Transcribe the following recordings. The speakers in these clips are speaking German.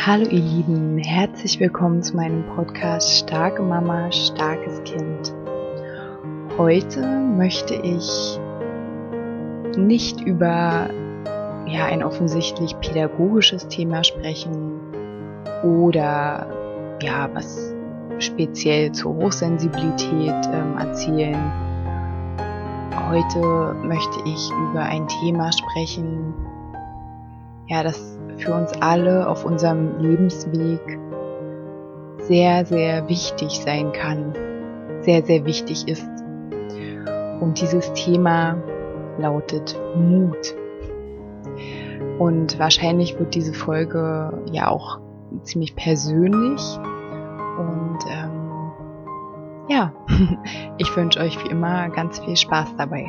Hallo ihr Lieben, herzlich willkommen zu meinem Podcast Starke Mama, starkes Kind. Heute möchte ich nicht über ein offensichtlich pädagogisches Thema sprechen oder was speziell zur Hochsensibilität erzählen. Heute möchte ich über ein Thema sprechen, das für uns alle auf unserem Lebensweg sehr, sehr wichtig sein kann, sehr, sehr wichtig ist. Und dieses Thema lautet Mut. Und wahrscheinlich wird diese Folge ja auch ziemlich persönlich. Und ich wünsche euch wie immer ganz viel Spaß dabei.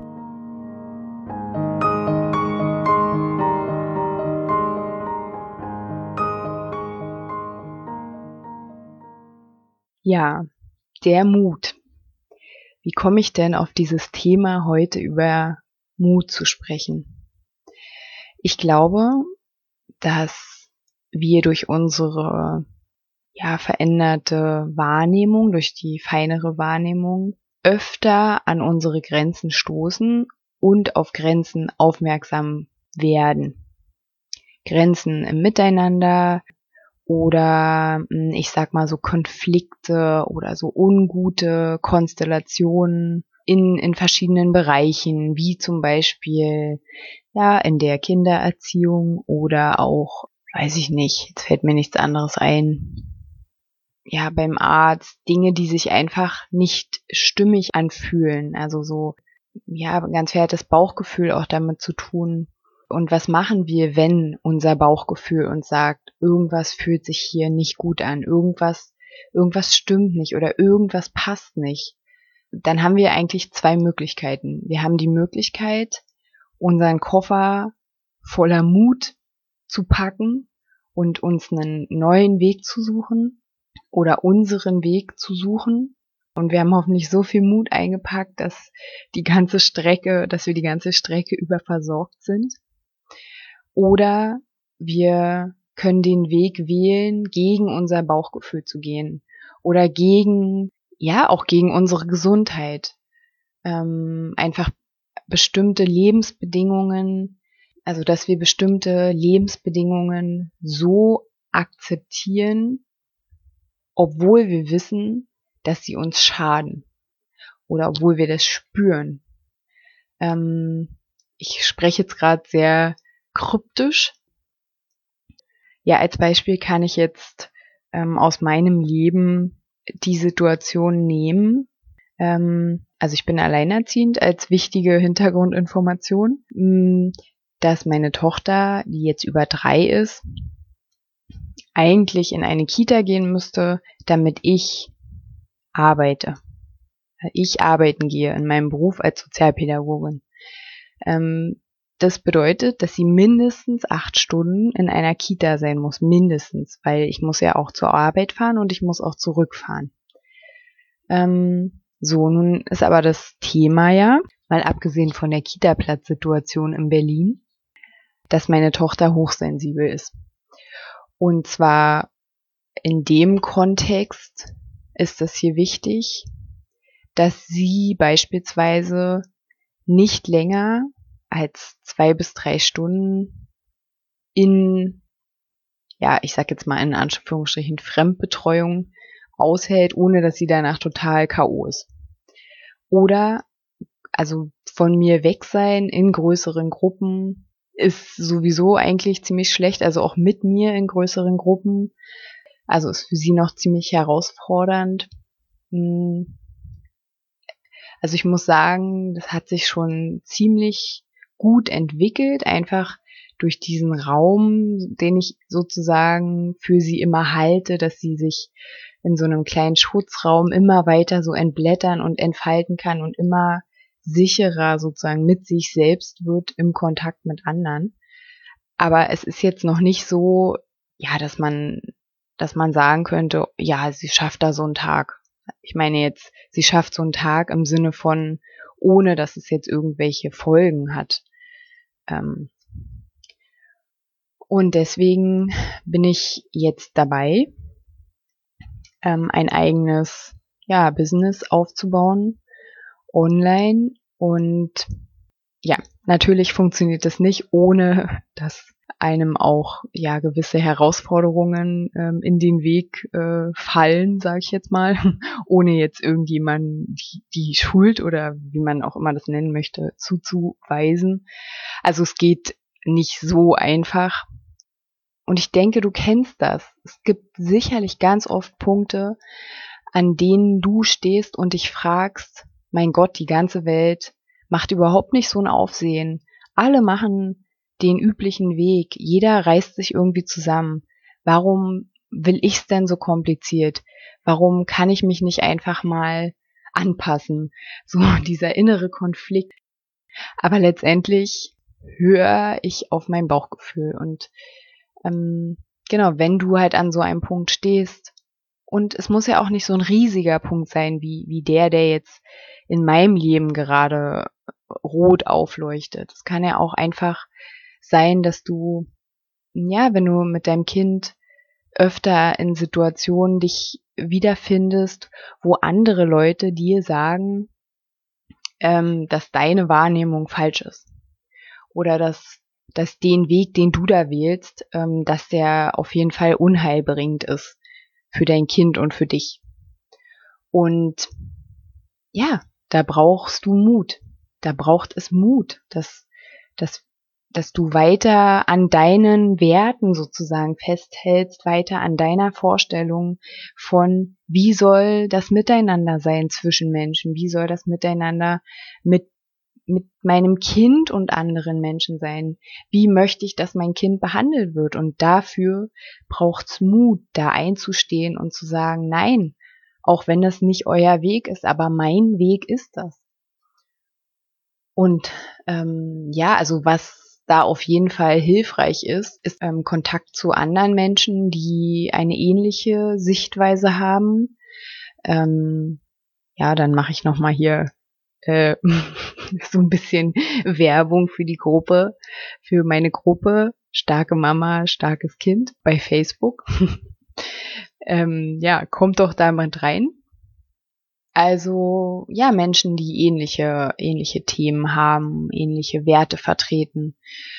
Ja, der Mut. Wie komme ich denn auf dieses Thema heute über Mut zu sprechen? Ich glaube, dass wir durch unsere veränderte Wahrnehmung, durch die feinere Wahrnehmung öfter an unsere Grenzen stoßen und auf Grenzen aufmerksam werden. Grenzen im Miteinander oder ich sag mal so Konflikte oder so ungute Konstellationen in verschiedenen Bereichen, wie zum Beispiel in der Kindererziehung oder auch, weiß ich nicht, jetzt fällt mir nichts anderes ein, beim Arzt, Dinge, die sich einfach nicht stimmig anfühlen, also so, ganz viel hat das Bauchgefühl auch damit zu tun. Und was machen wir, wenn unser Bauchgefühl uns sagt, irgendwas fühlt sich hier nicht gut an, irgendwas stimmt nicht oder irgendwas passt nicht? Dann haben wir eigentlich zwei Möglichkeiten. Wir haben die Möglichkeit, unseren Koffer voller Mut zu packen und uns einen neuen Weg zu suchen oder unseren Weg zu suchen. Und wir haben hoffentlich so viel Mut eingepackt, dass wir die ganze Strecke über versorgt sind. Oder wir können den Weg wählen, gegen unser Bauchgefühl zu gehen oder gegen unsere Gesundheit. Einfach bestimmte Lebensbedingungen, also dass wir bestimmte Lebensbedingungen so akzeptieren, obwohl wir wissen, dass sie uns schaden oder obwohl wir das spüren. Ich spreche jetzt gerade sehr kryptisch. Ja, als Beispiel kann ich jetzt aus meinem Leben die Situation nehmen. Also ich bin alleinerziehend, als wichtige Hintergrundinformation, dass meine Tochter, die jetzt über 3 ist, eigentlich in eine Kita gehen müsste, damit ich arbeite. Ich arbeiten gehe in meinem Beruf als Sozialpädagogin. Das bedeutet, dass sie mindestens 8 Stunden in einer Kita sein muss, mindestens, weil ich muss ja auch zur Arbeit fahren und ich muss auch zurückfahren. Nun ist aber das Thema mal abgesehen von der Kita-Platz-Situation in Berlin, dass meine Tochter hochsensibel ist. Und zwar in dem Kontext ist es hier wichtig, dass sie beispielsweise nicht länger als 2 bis 3 Stunden ich sag jetzt mal in Anführungsstrichen Fremdbetreuung aushält, ohne dass sie danach total K.O. ist. Oder, also von mir weg sein in größeren Gruppen ist sowieso eigentlich ziemlich schlecht, also auch mit mir in größeren Gruppen. Also ist für sie noch ziemlich herausfordernd. Also ich muss sagen, das hat sich schon ziemlich gut entwickelt, einfach durch diesen Raum, den ich sozusagen für sie immer halte, dass sie sich in so einem kleinen Schutzraum immer weiter so entblättern und entfalten kann und immer sicherer sozusagen mit sich selbst wird im Kontakt mit anderen. Aber es ist jetzt noch nicht so, dass man sagen könnte, sie schafft da so einen Tag. Ich meine jetzt, sie schafft so einen Tag im Sinne von, ohne dass es jetzt irgendwelche Folgen hat. Und deswegen bin ich jetzt dabei, ein eigenes Business aufzubauen, online. Und ja, natürlich funktioniert das nicht, ohne dass einem auch gewisse Herausforderungen in den Weg fallen, sage ich jetzt mal, ohne jetzt irgendjemanden die Schuld oder wie man auch immer das nennen möchte, zuzuweisen. Also es geht nicht so einfach. Und ich denke, du kennst das. Es gibt sicherlich ganz oft Punkte, an denen du stehst und dich fragst, mein Gott, die ganze Welt macht überhaupt nicht so ein Aufsehen. Alle machen den üblichen Weg. Jeder reißt sich irgendwie zusammen. Warum will ich's denn so kompliziert? Warum kann ich mich nicht einfach mal anpassen? So dieser innere Konflikt. Aber letztendlich höre ich auf mein Bauchgefühl. Und genau, wenn du halt an so einem Punkt stehst, und es muss ja auch nicht so ein riesiger Punkt sein, wie der jetzt in meinem Leben gerade rot aufleuchtet. Es kann ja auch einfach sein, dass du, wenn du mit deinem Kind öfter in Situationen dich wiederfindest, wo andere Leute dir sagen, dass deine Wahrnehmung falsch ist. Oder dass den Weg, den du da wählst, dass der auf jeden Fall unheilbringend ist für dein Kind und für dich. Und ja, da brauchst du Mut. Da braucht es Mut, dass du weiter an deinen Werten sozusagen festhältst, weiter an deiner Vorstellung von, wie soll das Miteinander sein zwischen Menschen, wie soll das Miteinander mit meinem Kind und anderen Menschen sein, wie möchte ich, dass mein Kind behandelt wird, und dafür braucht's Mut, da einzustehen und zu sagen, nein, auch wenn das nicht euer Weg ist, aber mein Weg ist das. Und also was da auf jeden Fall hilfreich ist Kontakt zu anderen Menschen, die eine ähnliche Sichtweise haben. Dann mache ich nochmal hier so ein bisschen Werbung für die Gruppe, für meine Gruppe Starke Mama, starkes Kind bei Facebook. Kommt doch da mal rein. Also, Menschen, die ähnliche Themen haben, ähnliche Werte vertreten.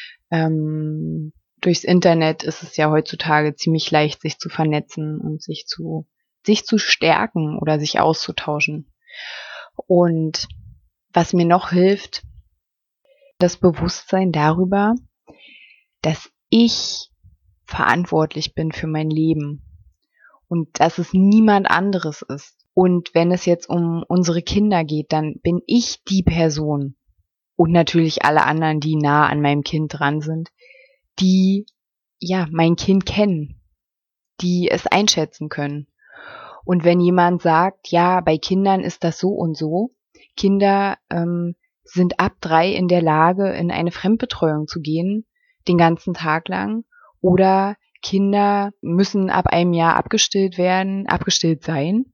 Durchs Internet ist es ja heutzutage ziemlich leicht, sich zu vernetzen und sich zu stärken oder sich auszutauschen. Und was mir noch hilft, das Bewusstsein darüber, dass ich verantwortlich bin für mein Leben und dass es niemand anderes ist. Und wenn es jetzt um unsere Kinder geht, dann bin ich die Person und natürlich alle anderen, die nah an meinem Kind dran sind, die mein Kind kennen, die es einschätzen können. Und wenn jemand sagt, bei Kindern ist das so und so, Kinder sind ab 3 in der Lage, in eine Fremdbetreuung zu gehen, den ganzen Tag lang, oder Kinder müssen ab einem Jahr abgestillt sein,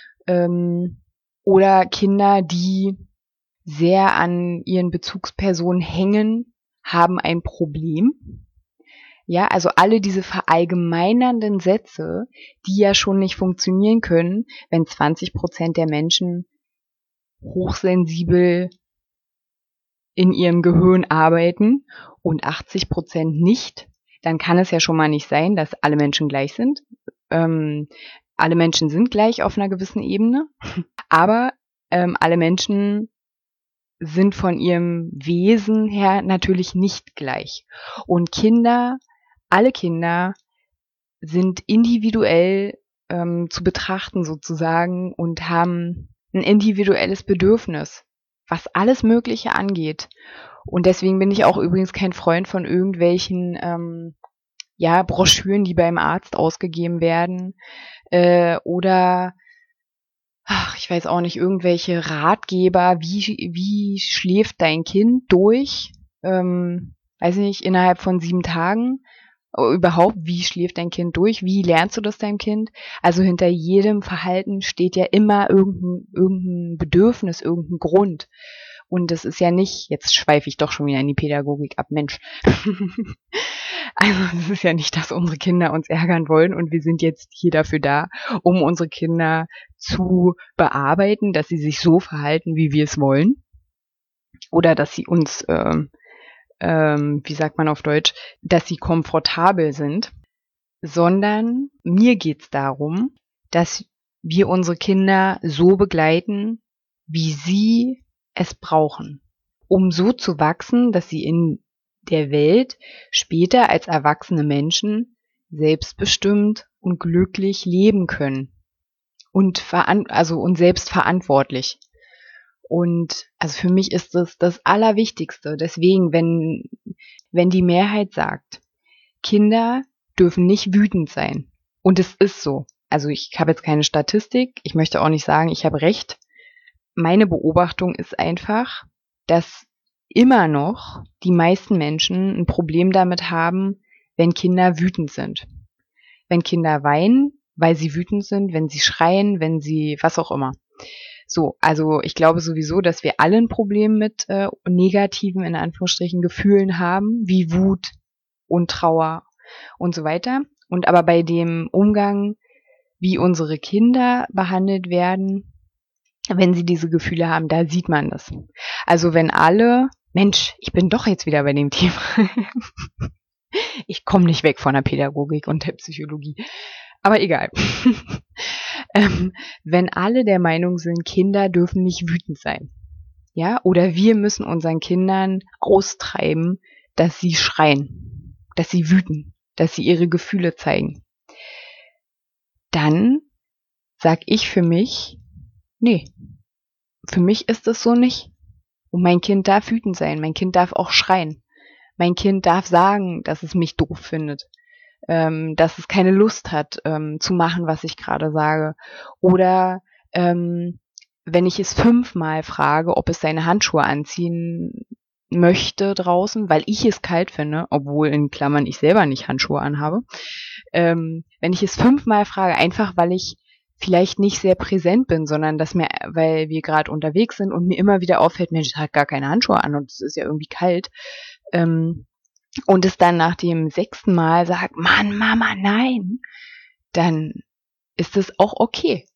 oder Kinder, die sehr an ihren Bezugspersonen hängen, haben ein Problem. Ja, also alle diese verallgemeinernden Sätze, die ja schon nicht funktionieren können, wenn 20% der Menschen hochsensibel in ihrem Gehirn arbeiten und 80% nicht, dann kann es ja schon mal nicht sein, dass alle Menschen gleich sind. Alle Menschen sind gleich auf einer gewissen Ebene, aber alle Menschen sind von ihrem Wesen her natürlich nicht gleich. Und alle Kinder sind individuell zu betrachten sozusagen und haben ein individuelles Bedürfnis, was alles Mögliche angeht. Und deswegen bin ich auch übrigens kein Freund von irgendwelchen Broschüren, die beim Arzt ausgegeben werden, oder ich weiß auch nicht, irgendwelche Ratgeber, wie schläft dein Kind durch, weiß nicht, innerhalb von 7 Tagen, überhaupt, wie schläft dein Kind durch, wie lernst du das deinem Kind? Also hinter jedem Verhalten steht ja immer irgendein Bedürfnis, irgendein Grund. Und das ist ja nicht, jetzt schweife ich doch schon wieder in die Pädagogik ab, Mensch. Also es ist ja nicht, dass unsere Kinder uns ärgern wollen und wir sind jetzt hier dafür da, um unsere Kinder zu bearbeiten, dass sie sich so verhalten, wie wir es wollen. Oder dass sie uns, wie sagt man auf Deutsch, dass sie komfortabel sind. Sondern mir geht's darum, dass wir unsere Kinder so begleiten, wie sie es brauchen, um so zu wachsen, dass sie in der Welt später als erwachsene Menschen selbstbestimmt und glücklich leben können und selbstverantwortlich. Und also für mich ist das Allerwichtigste. Deswegen, wenn die Mehrheit sagt, Kinder dürfen nicht wütend sein. Und es ist so. Also ich habe jetzt keine Statistik. Ich möchte auch nicht sagen, ich habe recht. Meine Beobachtung ist einfach, dass immer noch die meisten Menschen ein Problem damit haben, wenn Kinder wütend sind. Wenn Kinder weinen, weil sie wütend sind, wenn sie schreien, wenn sie was auch immer. So, also ich glaube sowieso, dass wir alle ein Problem mit negativen, in Anführungsstrichen, Gefühlen haben, wie Wut und Trauer und so weiter. Und aber bei dem Umgang, wie unsere Kinder behandelt werden, wenn sie diese Gefühle haben, da sieht man das. Also wenn alle, Mensch, ich bin doch jetzt wieder bei dem Thema. Ich komme nicht weg von der Pädagogik und der Psychologie. Aber egal. Wenn alle der Meinung sind, Kinder dürfen nicht wütend sein. Ja, oder wir müssen unseren Kindern austreiben, dass sie schreien, dass sie wüten, dass sie ihre Gefühle zeigen. Dann sag ich für mich, nee, für mich ist es so nicht. Und mein Kind darf wütend sein, mein Kind darf auch schreien. Mein Kind darf sagen, dass es mich doof findet, dass es keine Lust hat, zu machen, was ich gerade sage. Oder wenn ich es 5-mal frage, ob es seine Handschuhe anziehen möchte draußen, weil ich es kalt finde, obwohl in Klammern ich selber nicht Handschuhe anhabe. Wenn ich es 5-mal frage, einfach weil ich vielleicht nicht sehr präsent bin, sondern weil wir gerade unterwegs sind und mir immer wieder auffällt, Mensch, es hat gar keine Handschuhe an und es ist ja irgendwie kalt. Und es dann nach dem 6. Mal sagt, Mann, Mama, nein, dann ist es auch okay.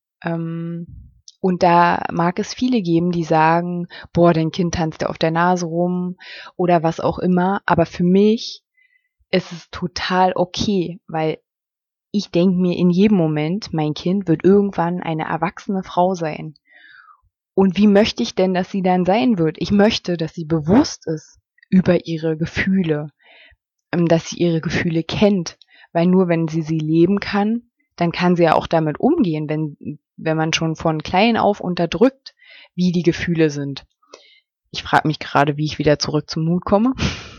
Und da mag es viele geben, die sagen, boah, dein Kind tanzt ja auf der Nase rum oder was auch immer. Aber für mich ist es total okay, weil ich denke mir in jedem Moment, mein Kind wird irgendwann eine erwachsene Frau sein. Und wie möchte ich denn, dass sie dann sein wird? Ich möchte, dass sie bewusst ist über ihre Gefühle, dass sie ihre Gefühle kennt. Weil nur wenn sie leben kann, dann kann sie ja auch damit umgehen, wenn man schon von klein auf unterdrückt, wie die Gefühle sind. Ich frage mich gerade, wie ich wieder zurück zum Mut komme.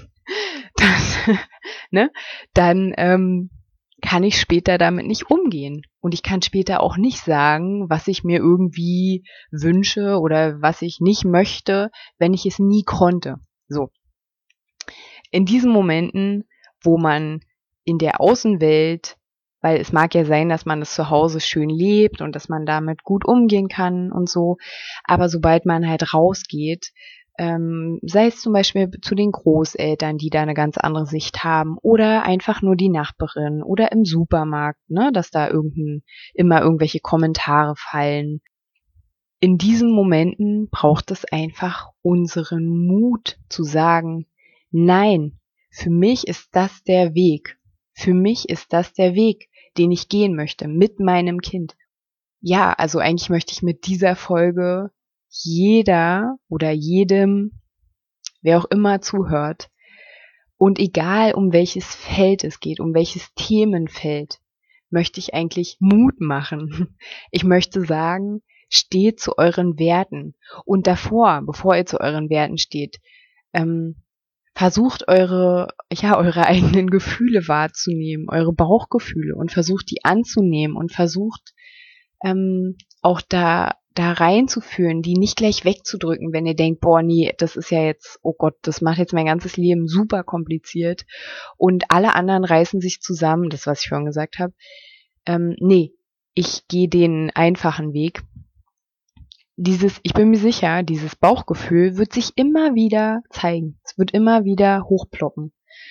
Dann kann ich später damit nicht umgehen. Und ich kann später auch nicht sagen, was ich mir irgendwie wünsche oder was ich nicht möchte, wenn ich es nie konnte. So. In diesen Momenten, wo man in der Außenwelt, weil es mag ja sein, dass man es zu Hause schön lebt und dass man damit gut umgehen kann und so, aber sobald man halt rausgeht, sei es zum Beispiel zu den Großeltern, die da eine ganz andere Sicht haben, oder einfach nur die Nachbarin oder im Supermarkt, ne, dass da immer irgendwelche Kommentare fallen. In diesen Momenten braucht es einfach unseren Mut zu sagen, nein, für mich ist das der Weg. Für mich ist das der Weg, den ich gehen möchte mit meinem Kind. Ja, also eigentlich möchte ich mit dieser Folge jeder oder jedem, wer auch immer zuhört, und egal um welches Feld es geht, um welches Themenfeld, möchte ich eigentlich Mut machen. Ich möchte sagen, steht zu euren Werten. Und davor, bevor ihr zu euren Werten steht, versucht eure eigenen Gefühle wahrzunehmen, eure Bauchgefühle, und versucht die anzunehmen und versucht auch da reinzufühlen, die nicht gleich wegzudrücken, wenn ihr denkt, boah, nee, das ist ja jetzt, oh Gott, das macht jetzt mein ganzes Leben super kompliziert und alle anderen reißen sich zusammen, das, was ich vorhin gesagt habe. Nee, ich gehe den einfachen Weg. Ich bin mir sicher, dieses Bauchgefühl wird sich immer wieder zeigen. Es wird immer wieder hochploppen.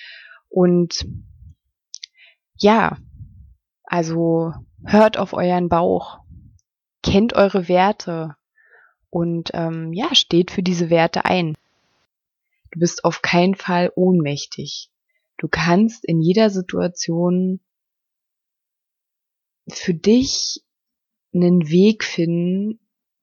Und ja, also hört auf euren Bauch, kennt eure Werte und steht für diese Werte ein. Du bist auf keinen Fall ohnmächtig. Du kannst in jeder Situation für dich einen Weg finden,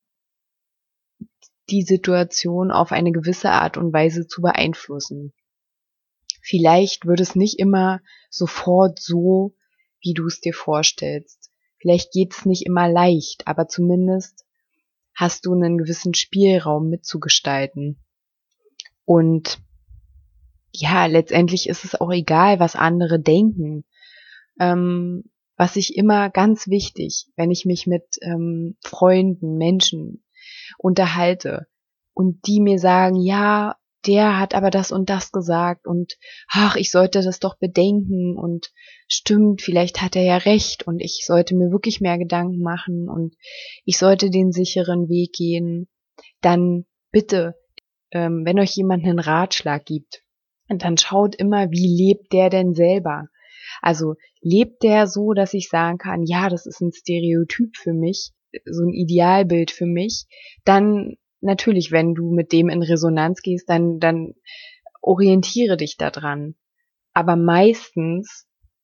die Situation auf eine gewisse Art und Weise zu beeinflussen. Vielleicht wird es nicht immer sofort so, wie du es dir vorstellst. Vielleicht geht es nicht immer leicht, aber zumindest hast du einen gewissen Spielraum mitzugestalten. Und ja, letztendlich ist es auch egal, was andere denken. Was ich immer ganz wichtig, wenn ich mich mit Freunden, Menschen unterhalte und die mir sagen, ja, der hat aber das und das gesagt und ach, ich sollte das doch bedenken und stimmt, vielleicht hat er ja recht und ich sollte mir wirklich mehr Gedanken machen und ich sollte den sicheren Weg gehen, dann bitte, wenn euch jemand einen Ratschlag gibt, dann schaut immer, wie lebt der denn selber? Also lebt der so, dass ich sagen kann, ja, das ist ein Stereotyp für mich, so ein Idealbild für mich, dann natürlich, wenn du mit dem in Resonanz gehst, dann orientiere dich daran. Aber meistens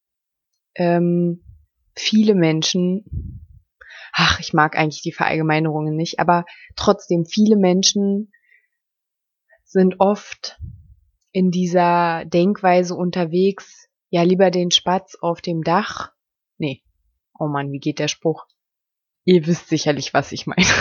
viele Menschen, ich mag eigentlich die Verallgemeinerungen nicht, aber trotzdem viele Menschen sind oft in dieser Denkweise unterwegs, ja, lieber den Spatz auf dem Dach. Nee, oh Mann, wie geht der Spruch? Ihr wisst sicherlich, was ich meine.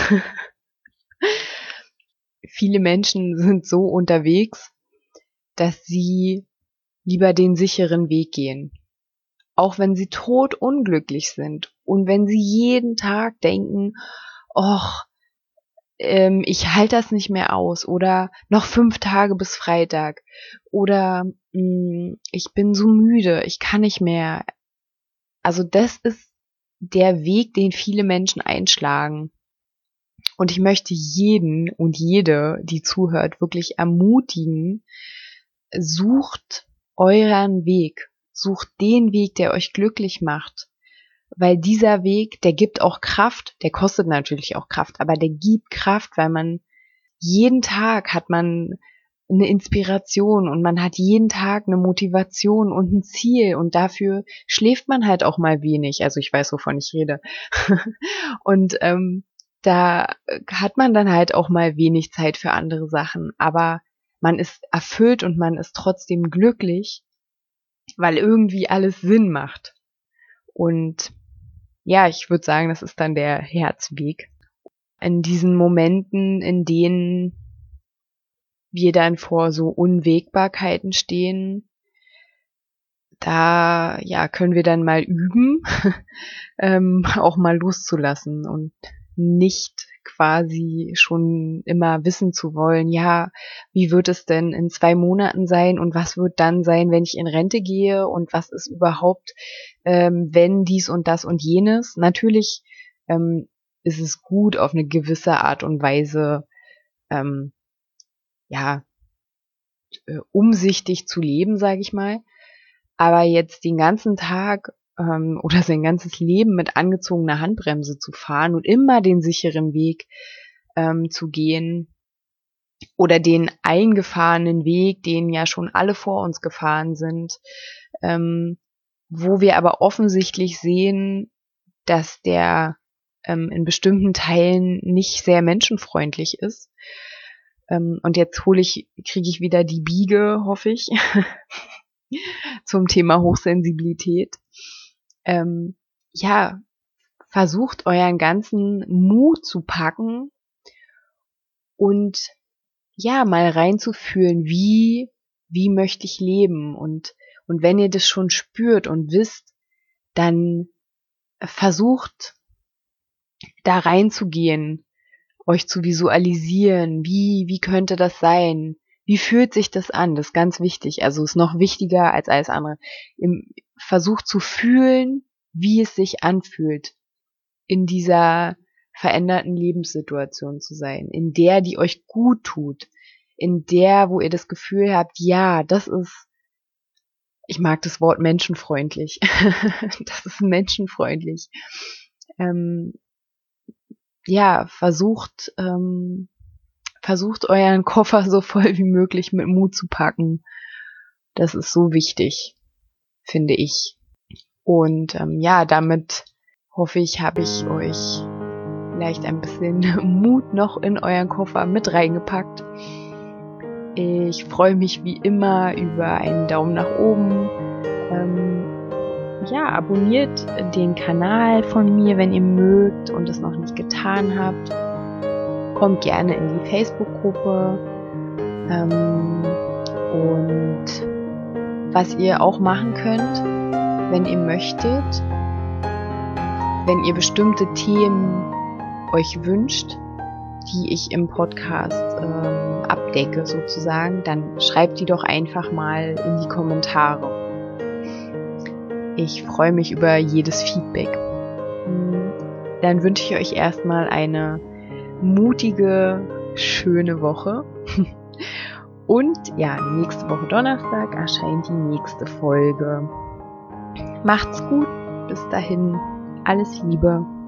Viele Menschen sind so unterwegs, dass sie lieber den sicheren Weg gehen. Auch wenn sie todunglücklich sind und wenn sie jeden Tag denken, och, ich halte das nicht mehr aus oder noch 5 Tage bis Freitag oder ich bin so müde, ich kann nicht mehr. Also das ist der Weg, den viele Menschen einschlagen. Und ich möchte jeden und jede, die zuhört, wirklich ermutigen, sucht euren Weg, sucht den Weg, der euch glücklich macht. Weil dieser Weg, der gibt auch Kraft, der kostet natürlich auch Kraft, aber der gibt Kraft, weil man jeden Tag hat man eine Inspiration und man hat jeden Tag eine Motivation und ein Ziel und dafür schläft man halt auch mal wenig. Also ich weiß, wovon ich rede. Und da hat man dann halt auch mal wenig Zeit für andere Sachen, aber man ist erfüllt und man ist trotzdem glücklich, weil irgendwie alles Sinn macht. Und ja, ich würde sagen, das ist dann der Herzweg. In diesen Momenten, in denen wir dann vor so Unwägbarkeiten stehen, da ja können wir dann mal üben, auch mal loszulassen und nicht quasi schon immer wissen zu wollen, ja, wie wird es denn in 2 Monaten sein und was wird dann sein, wenn ich in Rente gehe und was ist überhaupt, wenn dies und das und jenes. Natürlich ist es gut, auf eine gewisse Art und Weise umsichtig zu leben, sage ich mal. Aber jetzt den ganzen Tag oder sein ganzes Leben mit angezogener Handbremse zu fahren und immer den sicheren Weg zu gehen oder den eingefahrenen Weg, den ja schon alle vor uns gefahren sind, wo wir aber offensichtlich sehen, dass der in bestimmten Teilen nicht sehr menschenfreundlich ist. Und jetzt kriege ich wieder die Biege, hoffe ich, zum Thema Hochsensibilität. Versucht euren ganzen Mut zu packen und ja, mal reinzufühlen, wie möchte ich leben und wenn ihr das schon spürt und wisst, dann versucht da reinzugehen, euch zu visualisieren, wie könnte das sein? Wie fühlt sich das an? Das ist ganz wichtig. Also ist noch wichtiger als alles andere. Versucht zu fühlen, wie es sich anfühlt, in dieser veränderten Lebenssituation zu sein, in der, die euch gut tut, in der, wo ihr das Gefühl habt, ja, das ist Ich mag das Wort menschenfreundlich. Das ist menschenfreundlich. Ja, versucht euren Koffer so voll wie möglich mit Mut zu packen. Das ist so wichtig, finde ich. Und ja, damit hoffe ich, habe ich euch vielleicht ein bisschen Mut noch in euren Koffer mit reingepackt. Ich freue mich wie immer über einen Daumen nach oben. Ja, abonniert den Kanal von mir, wenn ihr mögt und es noch nicht getan habt. Kommt gerne in die Facebook-Gruppe. Und was ihr auch machen könnt, wenn ihr möchtet, wenn ihr bestimmte Themen euch wünscht, die ich im Podcast abdecke sozusagen, dann schreibt die doch einfach mal in die Kommentare. Ich freue mich über jedes Feedback. Dann wünsche ich euch erstmal eine mutige, schöne Woche. Und ja, nächste Woche Donnerstag erscheint die nächste Folge. Macht's gut, bis dahin, alles Liebe.